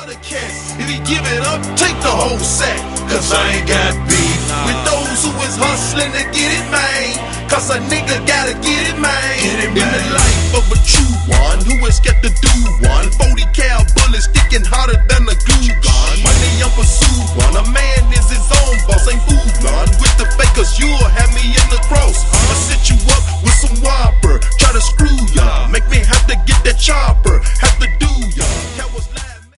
other cats. If he give it up, take the whole sack. Cause I ain't got beef with those who is hustling to get it, man. Cause a nigga gotta get it, man. In the life of a true one who is scared to do one. 40